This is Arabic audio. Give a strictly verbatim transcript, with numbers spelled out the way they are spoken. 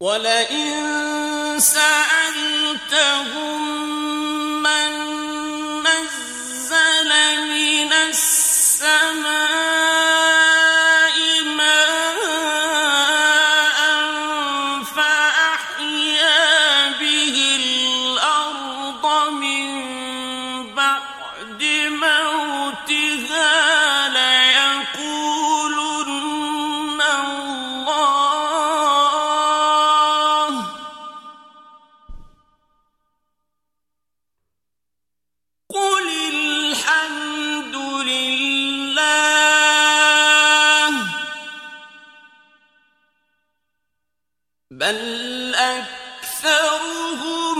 وَلَئِن سَأَلْتَهُم مَّن نَّزَّلَ مِنَ السَّمَاءِ مَاءً فَأَحْيَا بِهِ الْأَرْضَ مِن بَعْدِ مَوْتِهَا لَيَقُولُنَّ اللَّهُ ۚ قُلِ الْحَمْدُ لِلَّهِ ۚ بَلْ أَكْثَرُهُمْ